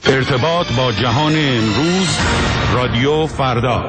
ارتباط با جهان امروز، رادیو فردا.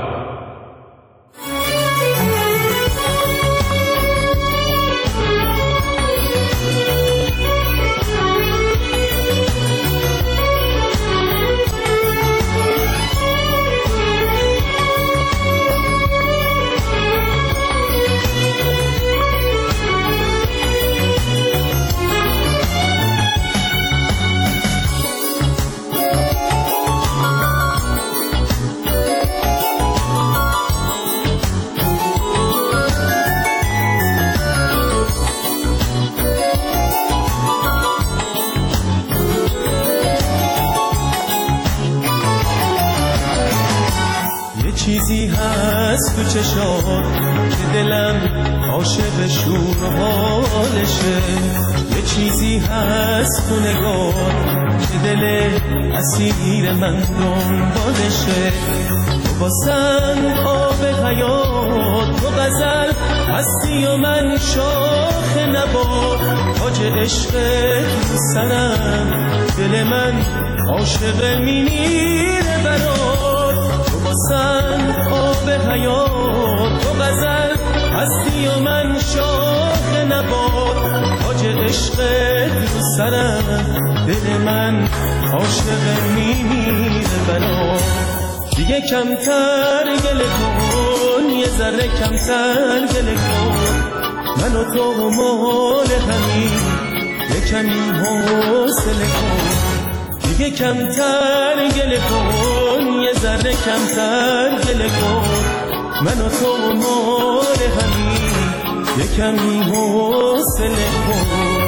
چیزی هست تو چشات که دلم عاشق شور و حالشه، یه چیزی هست تو نگاه که دل اسیر من دنبالشه. تو باسن آب حیات، تو غزل هستی و من شاخ نبات، تاج عشق تو سرم، دل من عاشق میمیره برات. تو باسن آب حیات، تو غزل هستی و من شاخ نبات، تاج عشق تو سرم، دل من عاشق میمیره برات. دیگه کمتر گله کن، یه ذره کمتر گله کن، من و تو مال همین، یه کمی حوصله کن. دیگه کمتر گله کن، یه ذره کمتر گله کن، من و تو مال همین، یه کمی حوصله کن.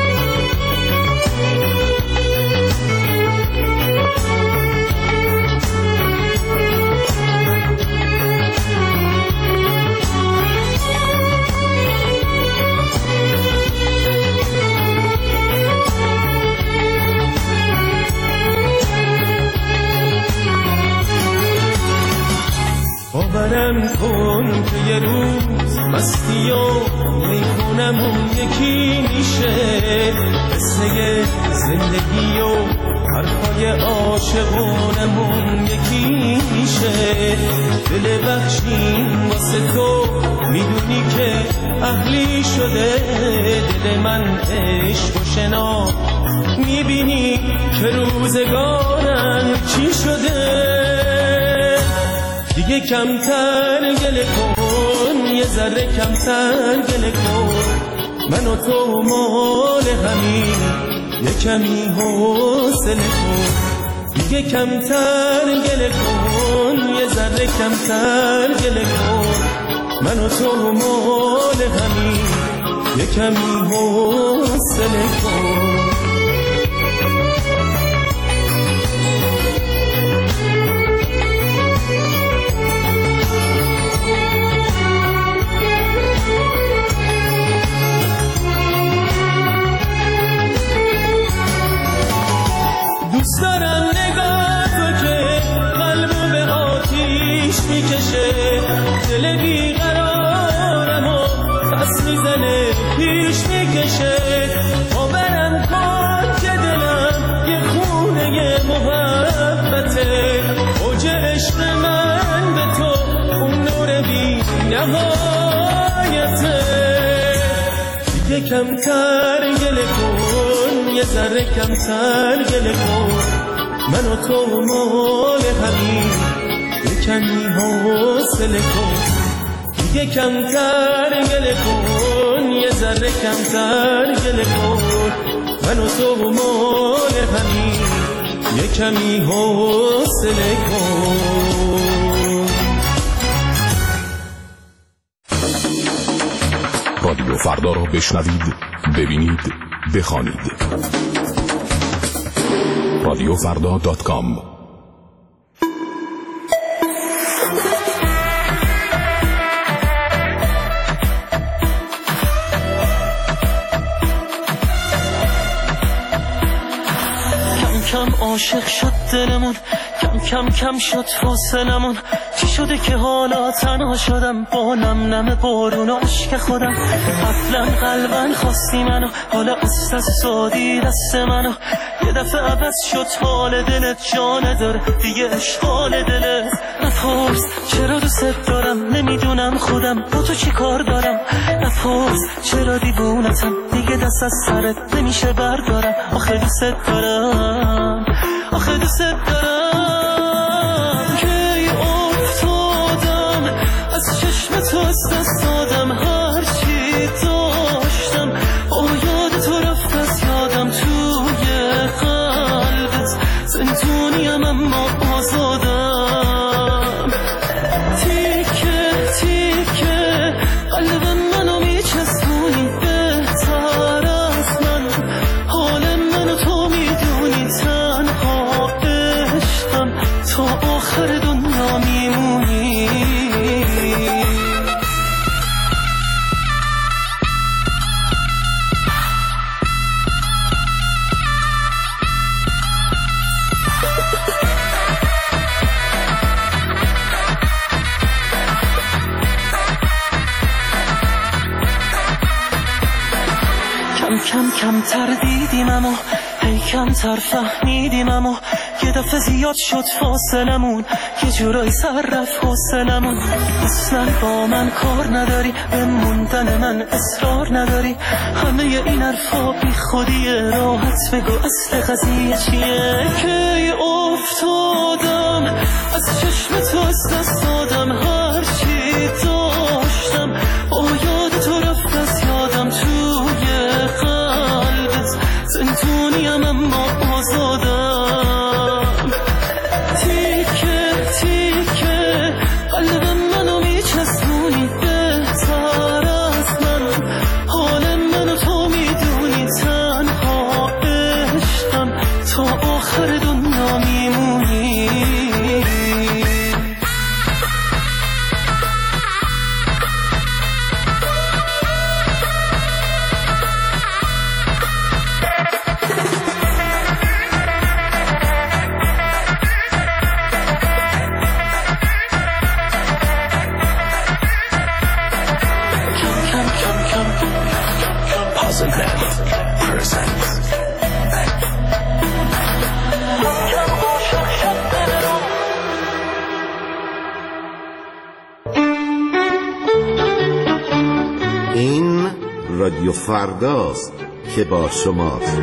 باورم کن که یه روز مستی و میخونمون یکی میشه، قصه زندگی و حرفای عاشقونمون یکی میشه. دل بخشیم واسه تو، میدونی که اهلی شده دل من عشق و شنا، میبینی که روزگارم چی شده. دیگه کمتر گله کن، یه ذره کمتر گله کن، من و تو مال همین، یه کمی حوصله کن. دیگه کمتر گله کن، یه ذره کمتر گله کن، من و تو مال همین، یه کمی حوصله کن. دوست دارم نگاه تو که قلبو به آتیش میکشه، دل بیقرارم و پس میزنه پیش میکشه. باورم کن که دلم یه خونه محبته، اوج عشق من به تو اون نور بی نهایته. دیگه کمتر گله کن، یه ذره کمتر گله کن، من و تو مال همین، یه کمی حوصله کن. دیگه کمتر گله کن، یه ذره کمتر گله کن، من و تو مال همین، یه کمی حوصله کن. رادیو فردا را بشنوید، ببینید، بخوانید. radiofrda.com. کم کم عاشق شد دلمون، کم کم کم شد فاصلمون، چی شده که حالا تنها شدم با نم نم بارون و عشق خودم. قبلا قلبن خواستی منو، حالا است سادی دست منو. یه دفعه عوض شد حال دلت، جا نداره دیگه اشغال دلت. نپرس چرا دوست دارم، نمیدونم خودم با تو چی کار دارم. نپرس چرا دیوونتم، دیگه دست از سرت نمیشه بردارم. آخه دوست دارم، آخه دوست دارم. کی افتادم از چشم تو، از دست دادم هرچی داشتم. یاد تو رفت از یادم، توی قلبت زندونیم اما آزادم. تیکه تیکه قلب منو میچسبونی، بهتر از من حال منو تو میدونی. تنها عشقم تا آخر دنیا میمونی. کم کمتر دیدیم اما هی کمتر فهمیدیم، اما یه دفعه زیاد شد فاصلمون، یه جورایی سر رفت حوصلمون. اصلا با من کار نداری، به موندن من اصرار نداری. همه این حرفا بی خودیه، راحت بگو اصل قضیه چیه. کی افتادم از چشم تو، از دست دادم هرچی داشتم. یاد تو رفت از یادم، توی قلبت زندونیم اما آزادم. تیکه تیکه قلب منو میچسبونی، بهتر از من حال منو تو میدونی. تنها عشقم تا آخر دنیا میمونی. این رادیو فرداست که با شماست.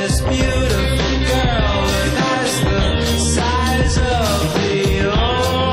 Beautiful girl, that's the size of the ocean.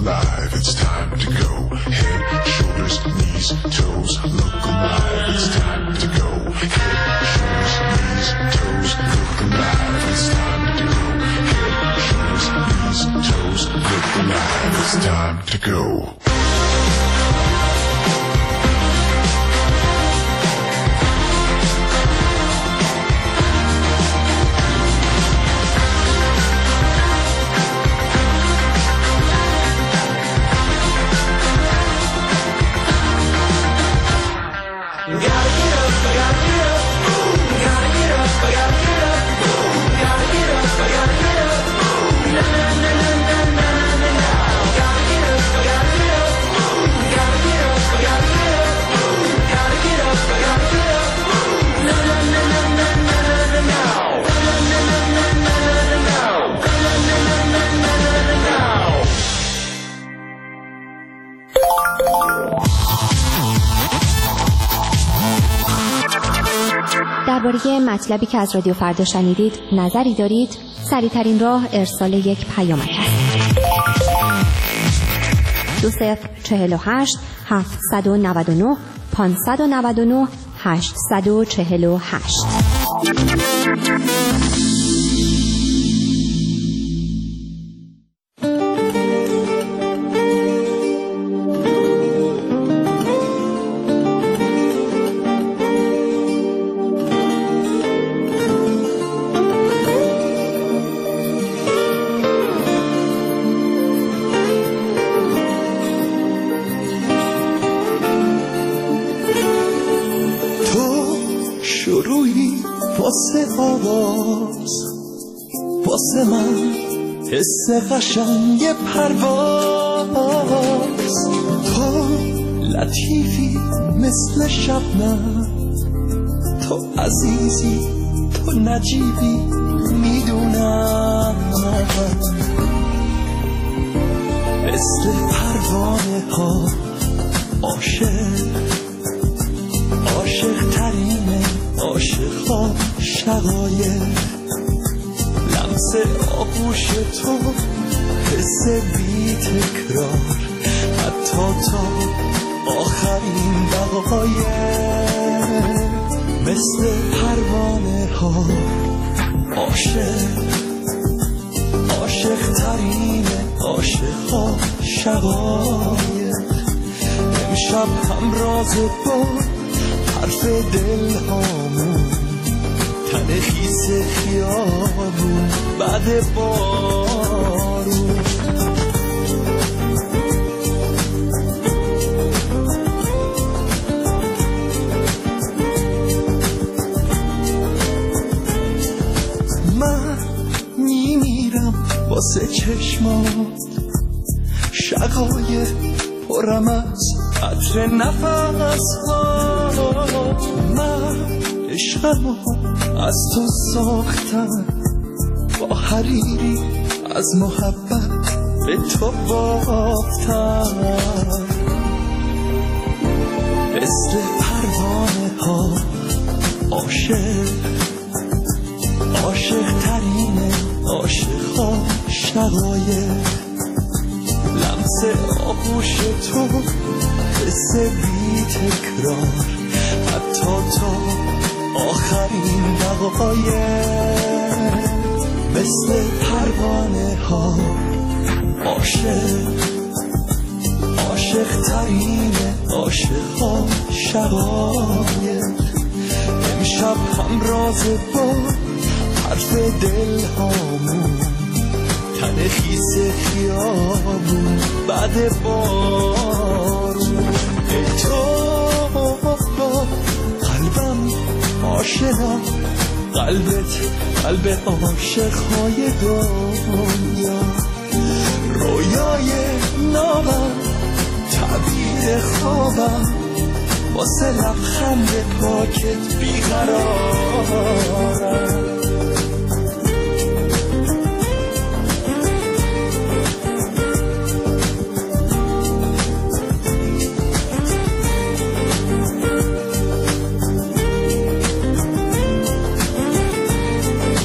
alive, it's time to go. Head, shoulders, knees, toes, look alive, it's time to go. Head, shoulders, knees, toes, look alive, it's time to go. Head, shoulders, knees, toes, look alive, it's time to go. درباره مطلبی که از رادیو فردا شنیدید نظری دارید؟ سریع‌ترین راه ارسال یک پیامک است. 2048 799 599 848. واسه آواز، واسه من حس قشنگ پرواز، تو لطیفی مثل شبنم، تو عزیزی، تو نجیبی، میدونم مثل پروانه ها عاشق ترینه عاشق ها شقایق، لمس آغوش تو حس بی تکرار، حتی تا آخرین دقایق، مثل پروانه ها عاشق ترینه عاشق ها شقایق، امشب همراز با حرف دل هامون، تن خیس خیابون بعد بارون، من میمیرم واسه چشمات، شقایق پرم از عطر نفس ها، من عشقمو از تو ساختم، با حریری از محبت به تو بافتم، مثل پروانه ها عاشق ترینه عاشق ها شقایق، لمس آغوش تو حس بی تکرار، حتی تا آخرین دقایق، مثل پروانه ها عاشق ترینه عاشق ها شقایق، امشب همراز با حرف دل هامون، تن خیس خیابون بعد بارون، تو قلبم آشنا، قلبت قلب عاشق‌های دنیا، رویای نامم تعبیر خوابم، واسه لبخند پاکت بیقرارم،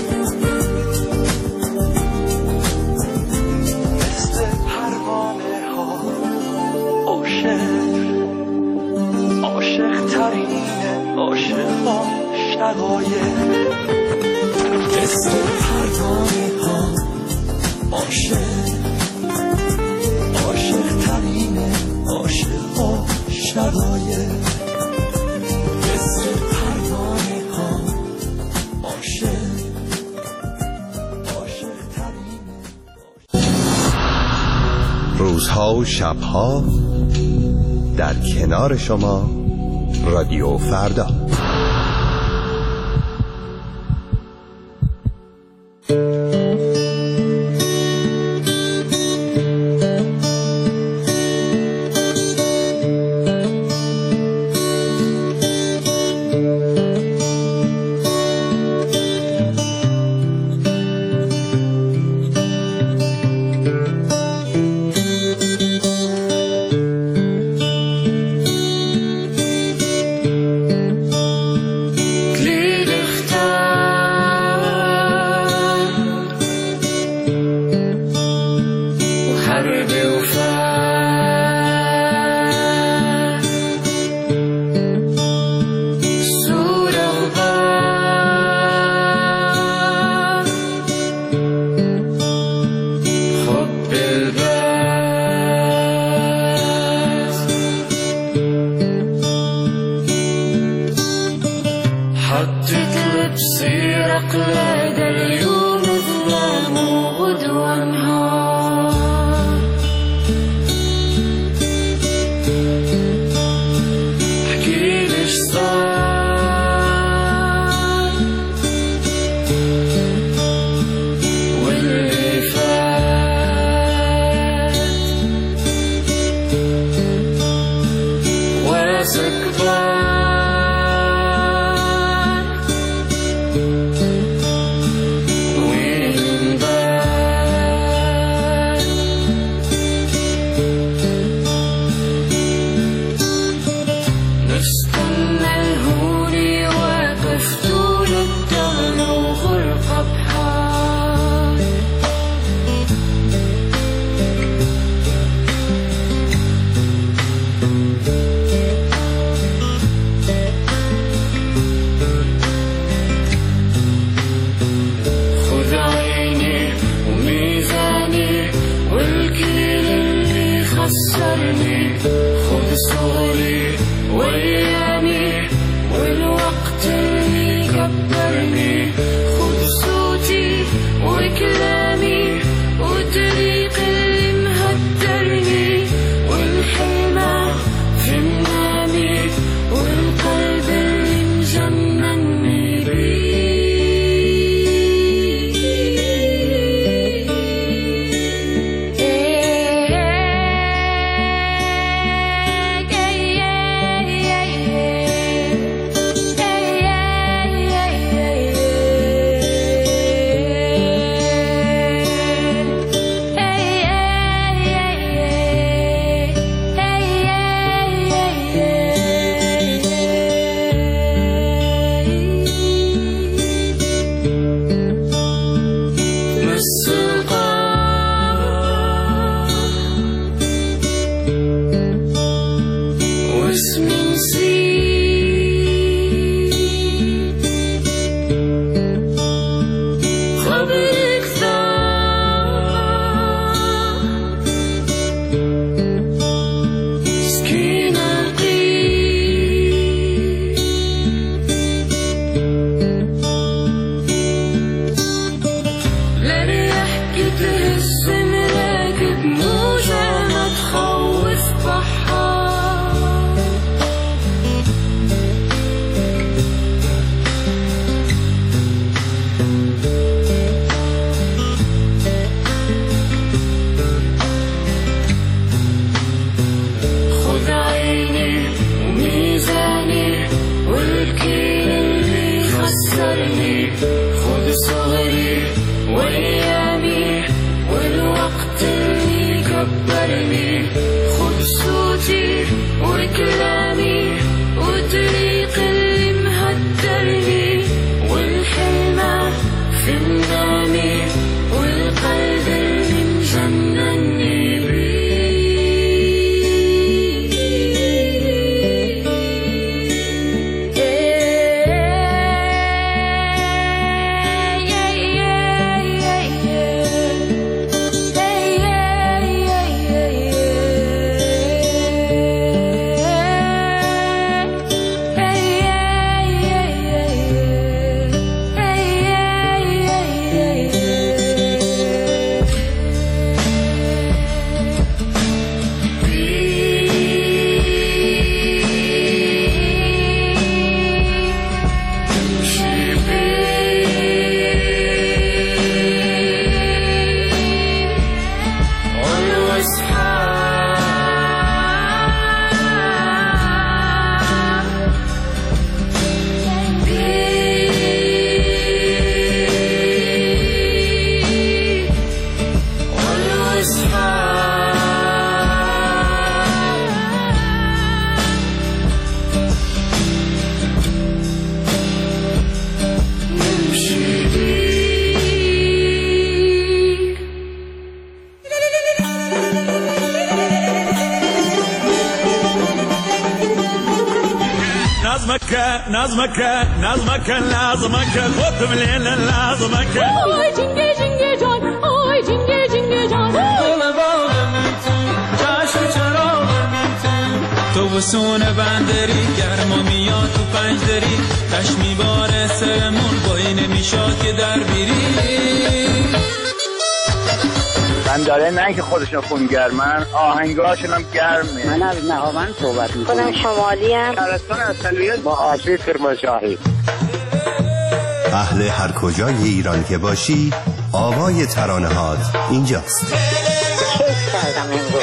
مثل پروانه شقایق اسم پروانه ها عاشق ترینه عاشق ها شقایق اسم پروانه ها عاشق ترینه. روزها و شبها در کنار شما رادیو فردا. نظمك خودم لیل نظمک آی جنگه جنگه جان آی جنگه جنگه جان دل باغم تو چشم چراغم تو بسون بندری گرما میاد تو پنجدری تش میباره سرمون بایی نمیشاد که در بیری بنداره نه که خودشون خونگرمن آهنگاشون هم گرمه. من از نهاوند صحبت میکنم. خودم شمالی ام. شهرستان اصلیت با آشوی کرمانشاهی. اهل هر کجای ایران که باشی آوای ترانه‌هات اینجاست. کیف کردم امروز.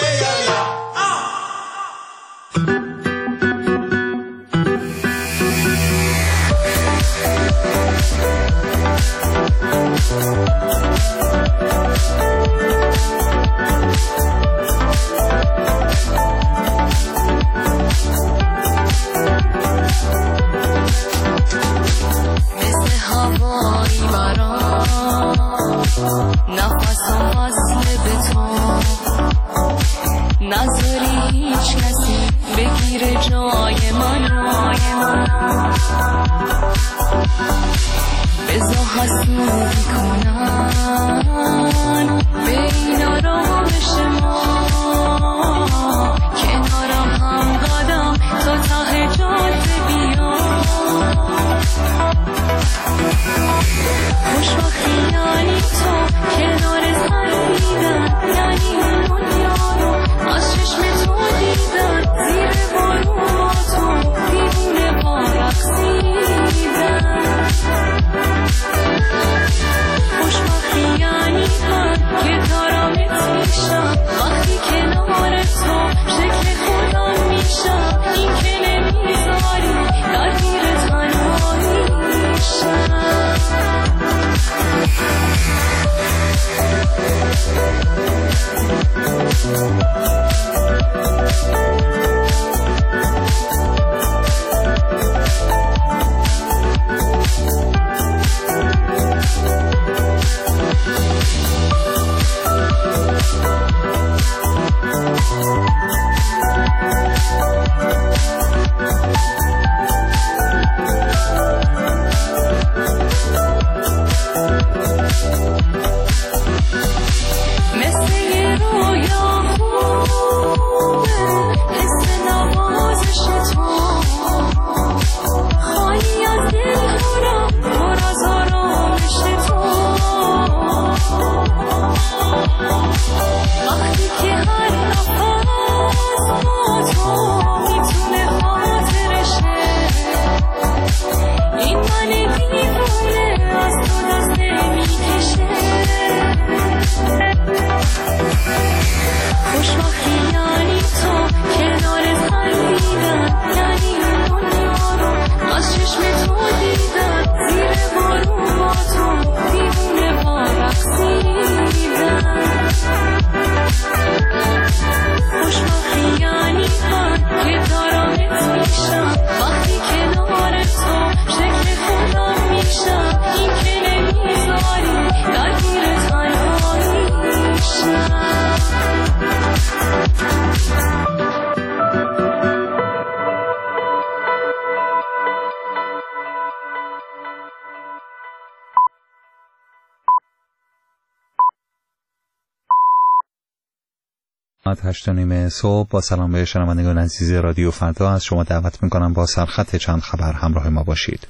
هشت و نیم صبح با سلام به شنوندگان عزیز رادیو فردا از شما دعوت میکنم با سرخط چند خبر همراه ما باشید.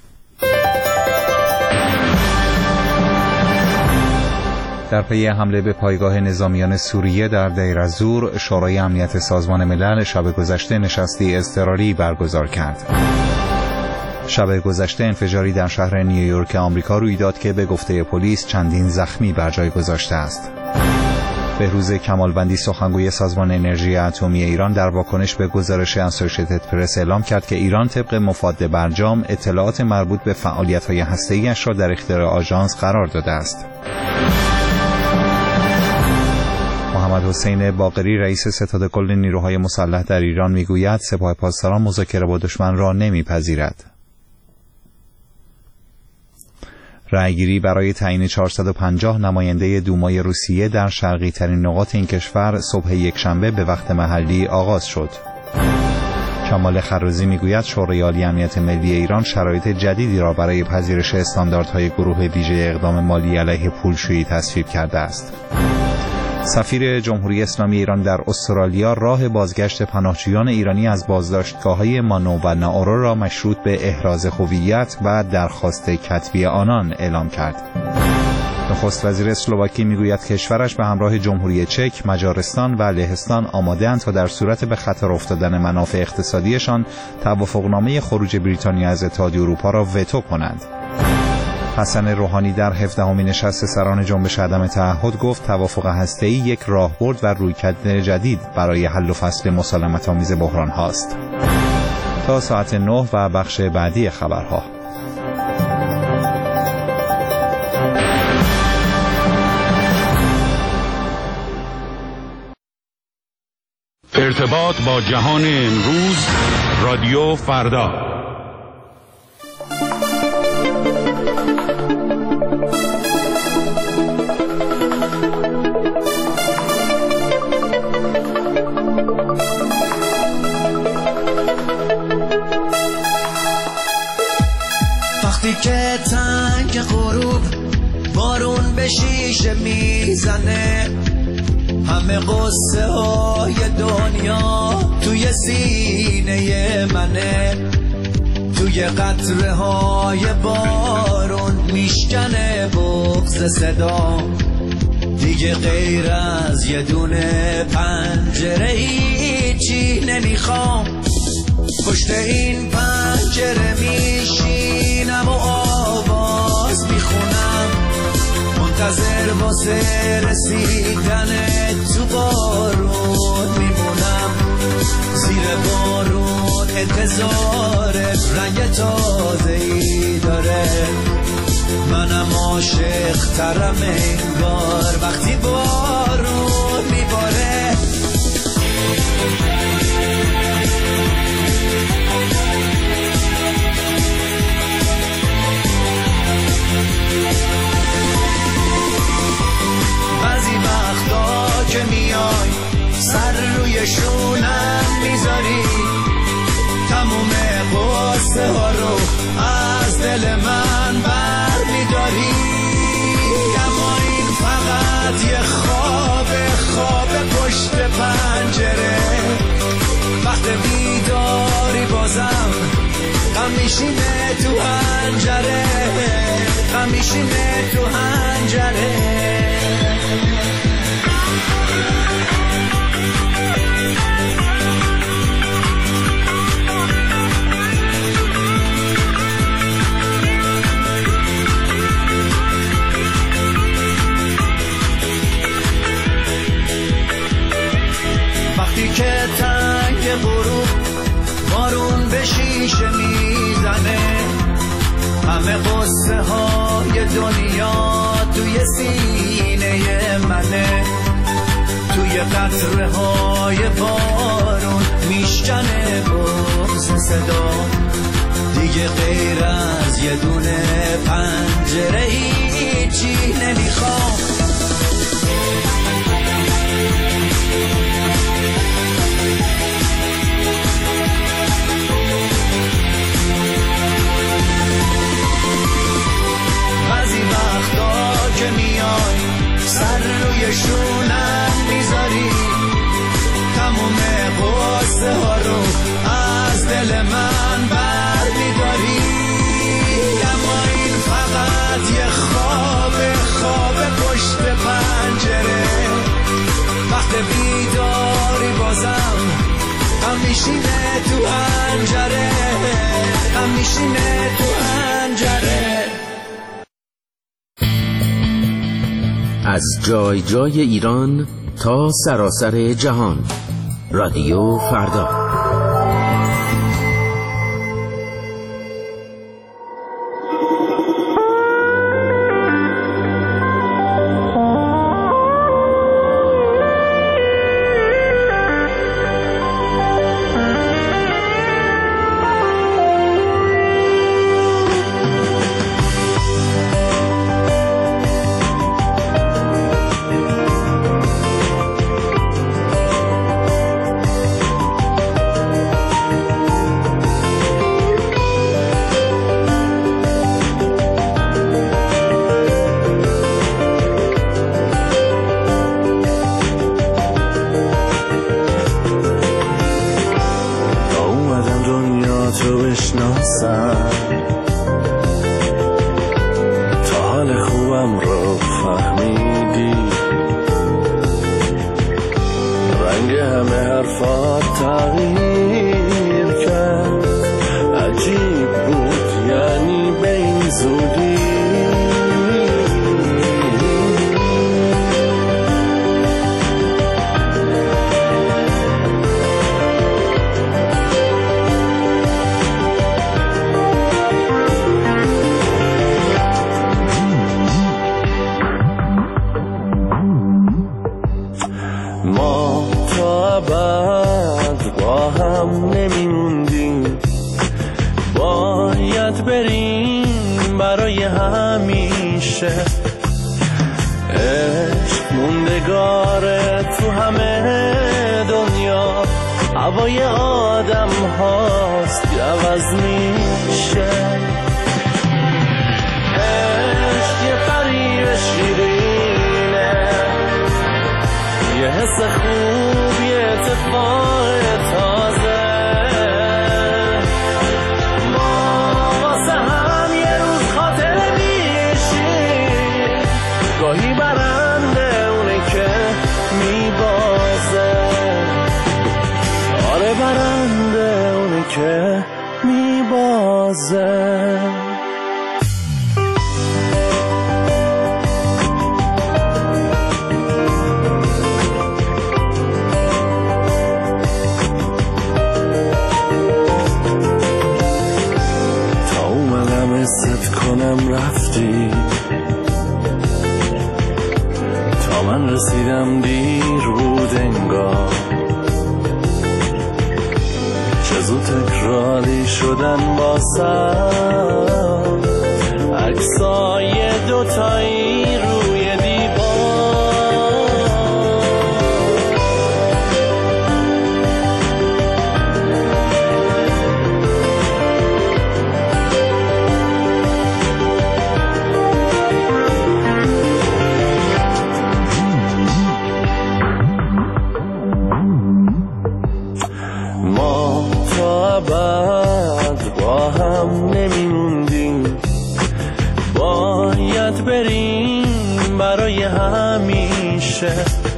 در پی حمله به پایگاه نظامیان سوریه در دیر الزور، شورای امنیت سازمان ملل شب گذشته نشستی اضطراری برگزار کرد. شب گذشته انفجاری در شهر نیویورک آمریکا روی داد که به گفته پلیس چندین زخمی بر جای گذاشته است. بهروز کمالوندی سخنگوی سازمان انرژی اتمی ایران در واکنش به گزارش اسوسییتد پرس اعلام کرد که ایران طبق مفاد برجام اطلاعات مربوط به فعالیت‌های هسته‌ای‌اش را در اختیار آژانس قرار داده است. محمد حسین باقری رئیس ستاد کل نیروهای مسلح در ایران میگوید سپاه پاسداران مذاکره با دشمن را نمیپذیرد. رأیگیری برای تعیین 450 نماینده دومای روسیه در شرقی ترین نقاط این کشور صبح یکشنبه به وقت محلی آغاز شد. کمال خروزی میگوید شورای عالی امنیت ملی ایران شرایط جدیدی را برای پذیرش استانداردهای گروه ویژه اقدام مالی علیه پولشویی تصویب کرده است. سفیر جمهوری اسلامی ایران در استرالیا راه بازگشت پناهجویان ایرانی از بازداشتگاه‌های مانو و ناورو را مشروط به احراز هویت و درخواست کتبی آنان اعلام کرد. نخست وزیر اسلواکی میگوید کشورش به همراه جمهوری چک، مجارستان و لهستان آماده‌اند تا در صورت به خطر افتادن منافع اقتصادیشان توافقنامه خروج بریتانیا از اتحادیه اروپا را وتو کنند. حسن روحانی در 17مین نشست سران جنبش عدم تعهد گفت توافق هسته‌ای یک راهبرد و رویکرد جدید برای حل و فصل مسالمت‌آمیز بحران هاست. تا ساعت 9 و بخش بعدی خبرها. ارتباط با جهان امروز، رادیو فردا. وقتی که تنگ غروب بارون به شیشه میزنه، همه قصه های دنیا توی سینه منه، توی قطره های بارون میشکنه بغض صدا، دیگه غیر از یه دونه پنجره هیچی نمیخوام، پشت این پنجره میشینم و آواز میخونم، منتظر واسه رسیدن تو بارون میمونم، زیر بارون انتظار رنگ تازه‌ای داره، منم عاشق ترم انگار وقتی بارون میباره. بعضی وقتا که میای سر روی شونم میذاری، تموم قصه ها رو از دل من بر میداری، اما این فقط یه خواب پشت پنجره، وقت بیداری بازم غم میشینه تو حنجره، غم میشینه تو حنجره. وقتی که تنگ غروب بارون به شیشه میزنه، همه قصه های دنیا توی سینه منه، توی قطره های بارون میشکنه بغض صدا، دیگه غیر از یه دونه پنجره هیچی نمیخوام. بعضی وقتا که میای سر روی شونم میذاری، تموم قصه ها رو از دل من بر میداری، اما این فقط یه خواب پشت پنجره، وقت بیداری بازم غم میشینه تو حنجره، غم میشینه تو حنجره. از جای جای ایران تا سراسر جهان، رادیو فردا. رنگ همه حرفات تغییر کرد. عجیب بود یعنی به این زودی. ما تا ابد با هم نمیموندیم، باید بریم برای همیشه. عشق موندگاره تو همه دنیا، هوای آدم هاست که عوض میشه. عشق یه پری شیرینه، یه حس خوب، یه اتفاق تازه. ما واسه هم یه روز خاطره میشیم، گاهی برنده اونه که میبازه. آره برنده اونه که میبازه. ست کنم رفتی، تا من رسیدم دیر بود انگار. چه زود تکراری شدن باسم عکسای دوتایی روی دیوار. ما تا ابد با هم نمیموندیم، باید بریم برای همیشه.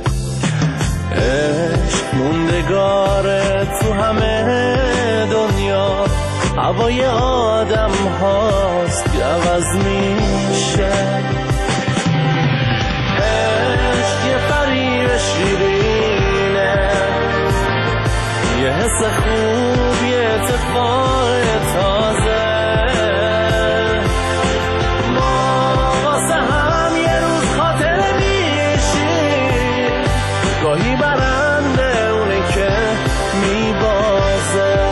عشق موندگاره تو همه دنیا، هوای آدم هاست که عوض میشه. عشق یه پری شیرینه، یه حس خوب، یه اتفاق تازه. ما واسه هم یه روز خاطره میشیم، گاهی برنده اونه که میبازه.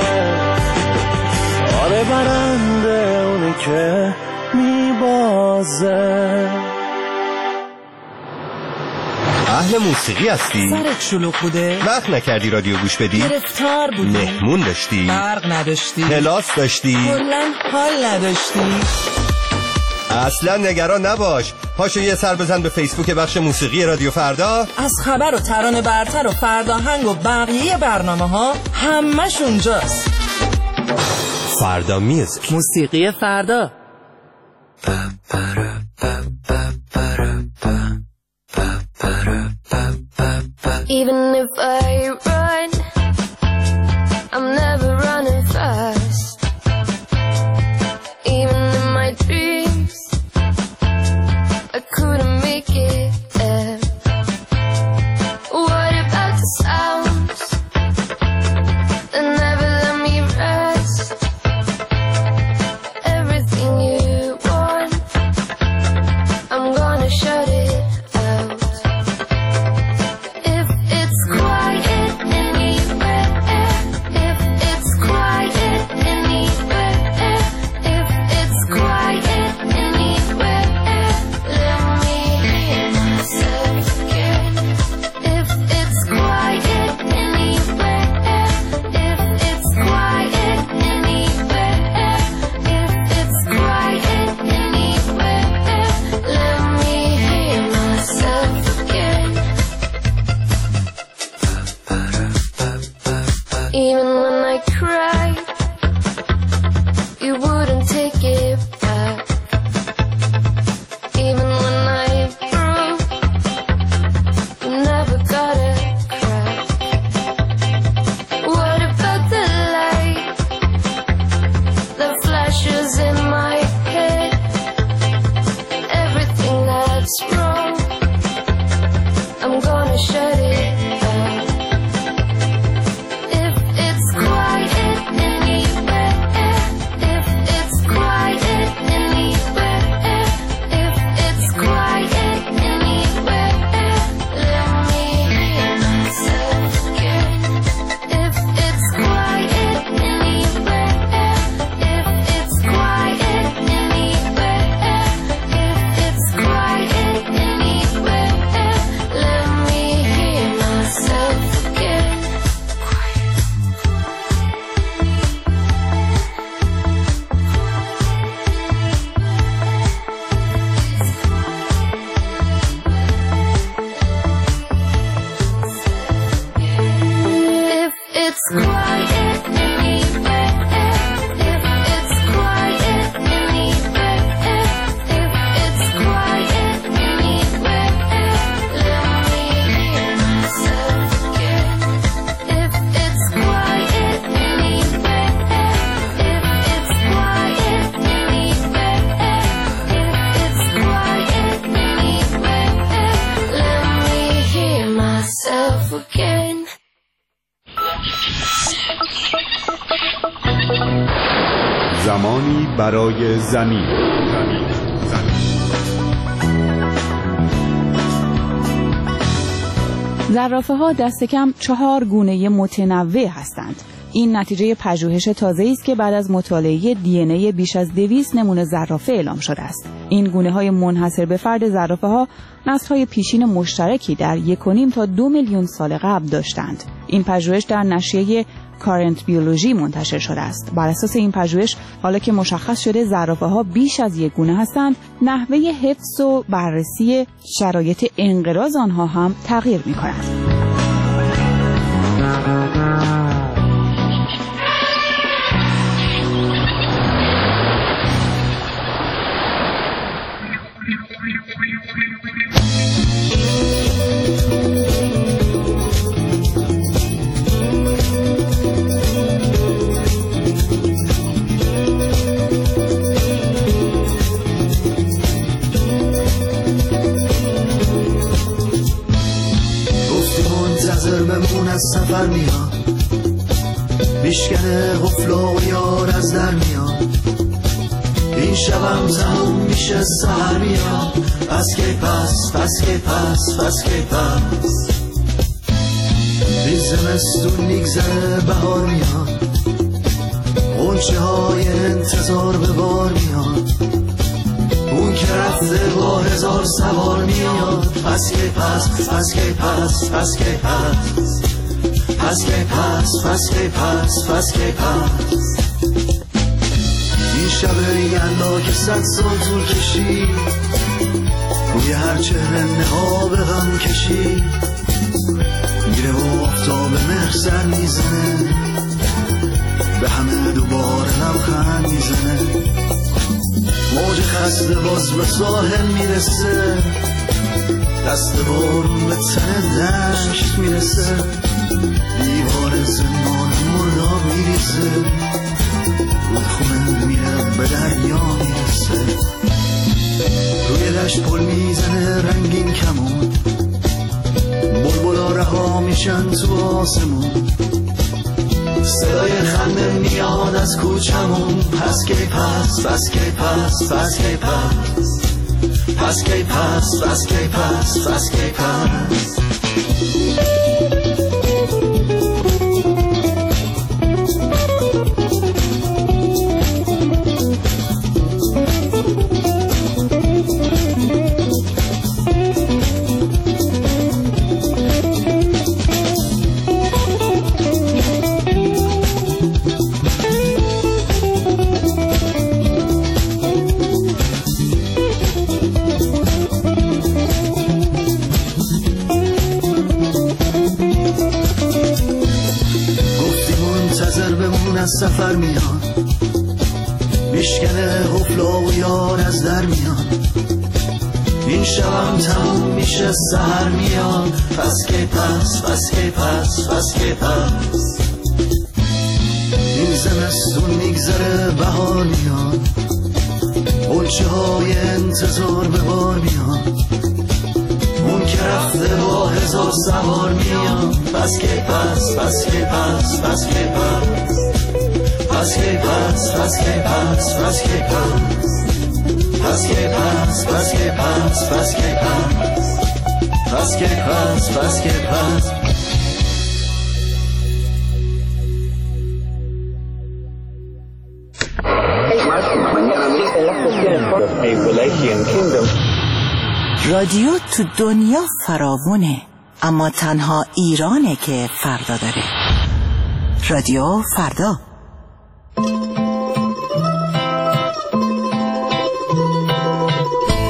آره برنده اونه که میبازه. اهل موسیقی هستی؟ سرت شلوغ بوده؟ وقت نکردی رادیو گوش بدی؟ گرفتار بودی؟ مهمون داشتی؟ برق نداشتی؟ کلاس داشتی؟ کلاً حال نداشتی؟ اصلا نگران نباش، پاشو یه سر بزن به فیسبوک بخش موسیقی رادیو فردا. از خبر و ترانه برتر و فرداهنگ و بقیه برنامه ها همش اونجاست. فردا میوزیک، موسیقی فردا. Even if I run, I'm never running fast. Even in my dreams, I couldn't make it there. What about the sounds that never let me rest? Everything you want, I'm gonna shut it out. If it's quiet anywhere, if it's quiet anywhere, if it's quiet anywhere, let me hear myself again. If it's quiet anywhere, if it's quiet anywhere, if it's quiet anywhere, let me hear myself again. Even when I cried, you wouldn't take it back. Even when I broke, you never got a crack. it's quiet anywhere, if it's quiet anywhere, if it's quiet anywhere, let me hear myself again. If it's quiet anywhere, if it's quiet anywhere, if it's quiet anywhere, let me hear myself again. زمانی برای زمین. زرافه‌ها دست کم 4 گونه متنوع هستند. این نتیجه پژوهش تازه‌ای است که بعد از مطالعه DNA بیش از 200 نمونه زرافه اعلام شده است. این گونه‌های منحصر به فرد زرافه‌ها نسل‌های پیشین مشترکی در 1.5 تا 2 میلیون سال قبل داشتند. این پژوهش در نشریه کارنت بیولوژی منتشر شده است. بر اساس این پژوهش، حالا که مشخص شده زرافه‌ها بیش از یک گونه هستند، نحوه حفظ و بررسی شرایط انقراض آنها هم تغییر می‌کند. از سفر میاد، میشکنه قفلا و یار از در میاد، این شبم تموم میشه سهر میاد، پس که پس این زمستون میگذره بهار میاد، غنچه های انتظار به بار میاد، اون که رفته با 1000 سوار میاد، پس که پس این شب یلدا که 100 سال طول کشید، روی هر چهره نقاب غم کشید، میره و آفتاب مهر سر میزنه، به همه دوباره لبخند میزنه، موج خسته باز به ساحل میرسه، دست بارون به تن دشت میرسه، دیوار زمان مرداب میریزه، رودخونه میره به دریا میرسه، روی دشت پل میزنه رنگین کمون، بلبلا رها میشن تو آسمون، صدای خنده میاد از کوچمون، پس کی پس از سفر میاد، میشکنه قفلا و یار از در میاد، این شبم تموم میشه سهر میاد، پس که پس این زمستون میگذره بهار میاد، غنچه های انتظار به بار میاد، اون که رفته با 1000 سوار میاد، پس که رادیو تو دنیا فراوونه، اما تنها ایرانه که فردا داره. رادیو فردا.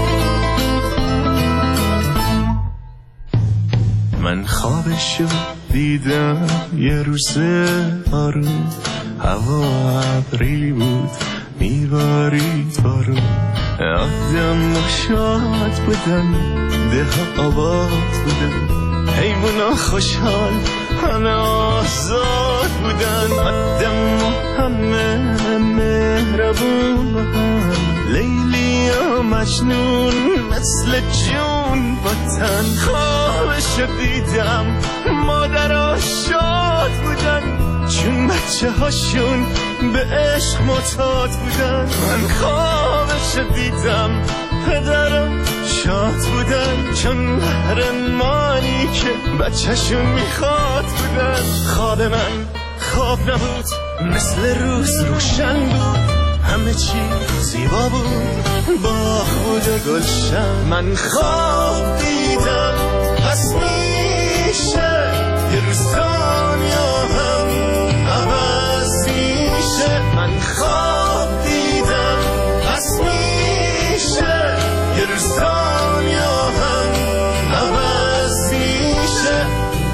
من خوابشو دیدم یه روز آروم، هوا ابری بود میبارید بارون، آدم شاد بودن، ده آباد بودن، حیونا خوشحال همه آزاد بودن، آدم همه مهربون بودن، لیلی و مجنون مثل جون بودن. خوابشو دیدم مادرها شاد بودن، چون بچه هاشون به عشق معتاد بودن. من خوابشو دیدم پدرم شاد بودن، چون قهرمانی که بچه‌شون میخواد بودن. خواب من خواب نبود، مثل روز روشن بود، همه چی زیبا بود با خود گلشن. من خواب دیدم پس میشه یه روز دنیا هم عوض میشه. من خواب دیدم پس میشه یه روز دنیا هم عوض میشه.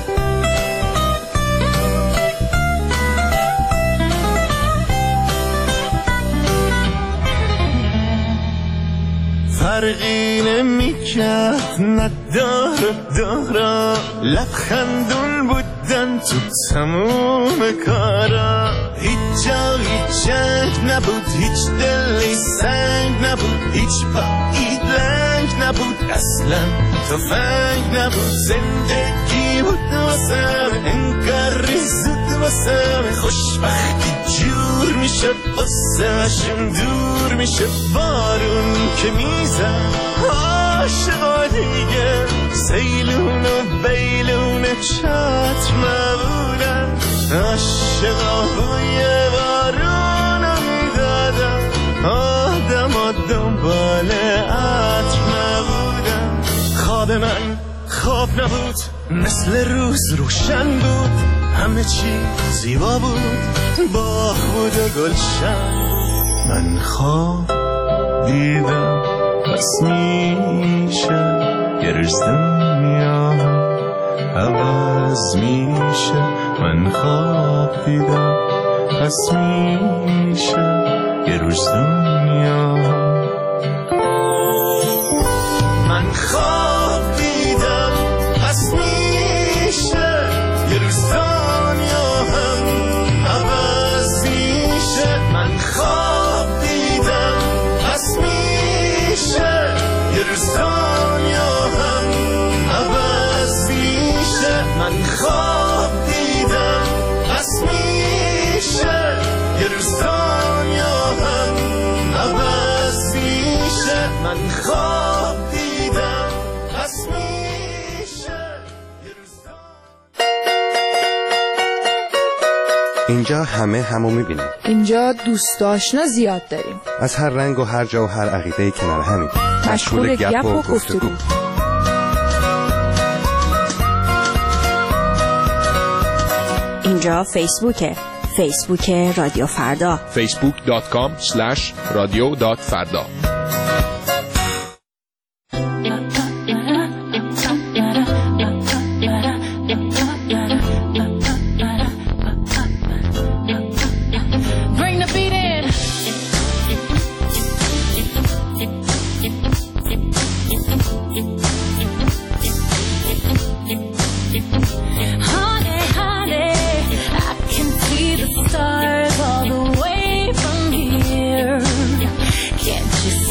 فرقی نمیکرد نداره لبخندون بودن تو تموم کارا. هیچ جا هیچ جنگ نبود، هیچ دلی سنگ نبود، هیچ پایی لنگ نبود، اصلا تفنگ نبود. زندگی بود واسم انگار زود واسم، خوشبختی جور میشه واسمشون دور میشه. بارون که میزن عاشقا دیگه، سیلون و بیلون چتر نبودن، عاشقا بوی بارون رو میدادن، آدم ها دنبال عطر نبودن. خواب من خواب نبود، مثل روز روشن بود، همه چی زیبا بود با خود گلشن. من خواب دیدم پس میشه یه روز دنیا عوض میشه. من خواب دیدم پس میشه یه روز دنیا. من خواب دیدم پس میشه یه روز دنیا هم عوض میشه. من خواب دیدم پس میشه یه روز دنیا هم عوض میشه. من خواب دیدم پس میشه یه روز دنیا هم عوض میشه. من خواب دیدم پس میشه یه روز اینجا همه همو میبینیم. اینجا دوست آشنا زیاد داریم، از هر رنگ و هر جا و هر عقیده کنار همین، مشغول گپ و گفتگو. اینجا فیسبوکه، فیسبوک رادیو فردا، facebook.com/radio.farda. Stars all the way from here. Can't you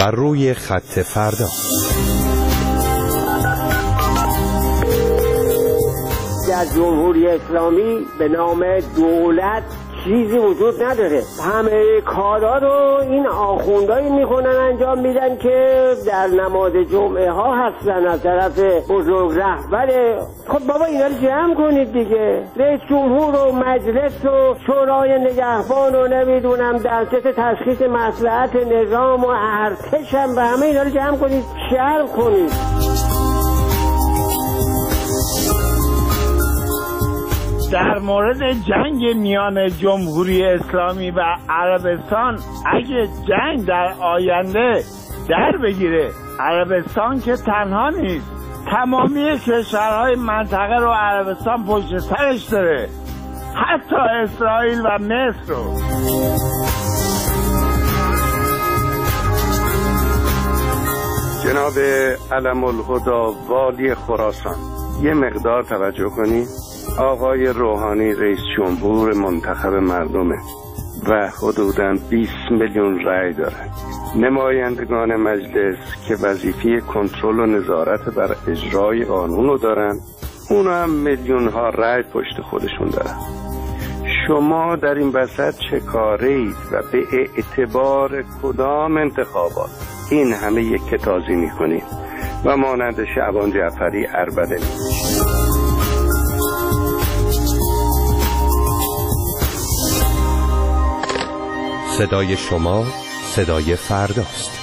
بر روی خط فردا. در جمهوری اسلامی به نام دولت چیزی وجود نداره. همه کارا رو این آخوندهایی میکنن انجام میدن که در نماز جمعه ها هستن از طرف بزرگ رهبر. خب بابا اینا رو جمع کنید دیگه. رئیس جمهور و مجلس و شورای نگهبان و نمیدونم دستگاه تشخیص مصلحت نظام و ارتش هم و همه اینا رو جمع کنید، شرح کنید. در مورد جنگ میان جمهوری اسلامی و عربستان، اگه جنگ در آینده در بگیره، عربستان که تنها نیست، تمامی کشورهای منطقه رو عربستان پشت سرش داره، حتی اسرائیل و مصر رو. جناب علم الهدا والی خراسان، یه مقدار توجه کنید. آقای روحانی رئیس جمهور منتخب مردمه و حدوداً 20 میلیون رأی داره. نمایندگان مجلس که وظیفه کنترل و نظارت بر اجرای قانون رو دارن، اونا هم میلیون ها رأی پشت خودشون دارن. شما در این وسط چه کارید و به اعتبار کدام انتخابات این همه یک کتازی میکنید و مانند شعبان جعفری عربده میکنید؟ صدای شما صدای فرداست.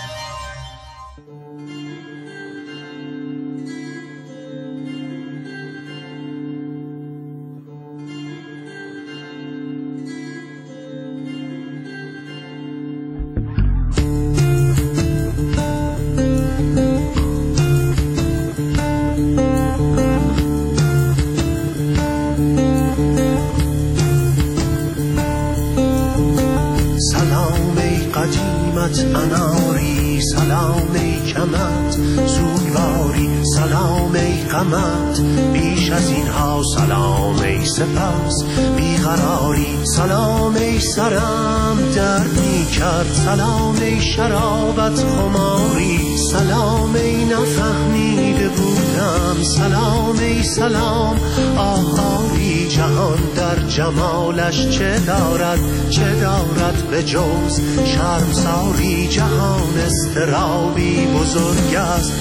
اناری سلام ای کمت سوگواری، سلام ای قمت بیش از اینها، سلام ای سپس بیقراری، سلام ای سرم درد می کرد، سلام ای شرابت خماری، سلام ای نفهمیده بودم، سلام ای سلام آهاری. جهان در جمالش چه دارد به جز شرمساری، جهان استرابی بزرگ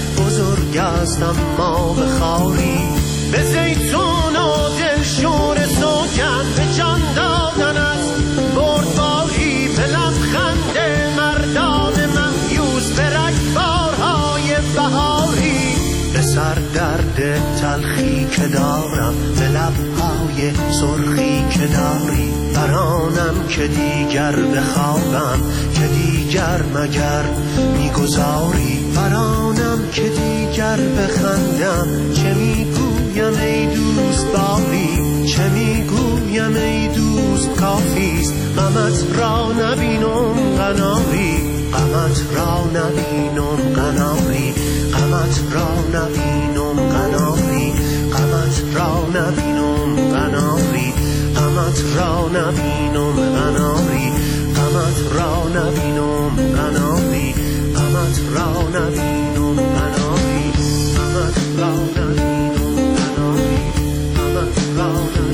است اما به خاری، به زیتون و دلشور سوگن به جان دادن است بردباری، به لبخند مردان مهیوز به رگبارهای بهاری، به سر درد تلخی که دارم به لبهای سرخی که داری، برانم که دیگر بخوابم که دیگر مگر میگذاری، برانم که دیگر بخندم چه میگویم ای دوست باری، چه میگویم ای دوست کافیست غمت را نبینم قناری، غمت را نبینم قناری، غمت را نبینم قناری، غمت را نبینم قناری، غمت را نبینم قناری، غمت را نبینم قناری، غمت را نبینم قناری، غمت را نبینم قناری، غمت را نبینم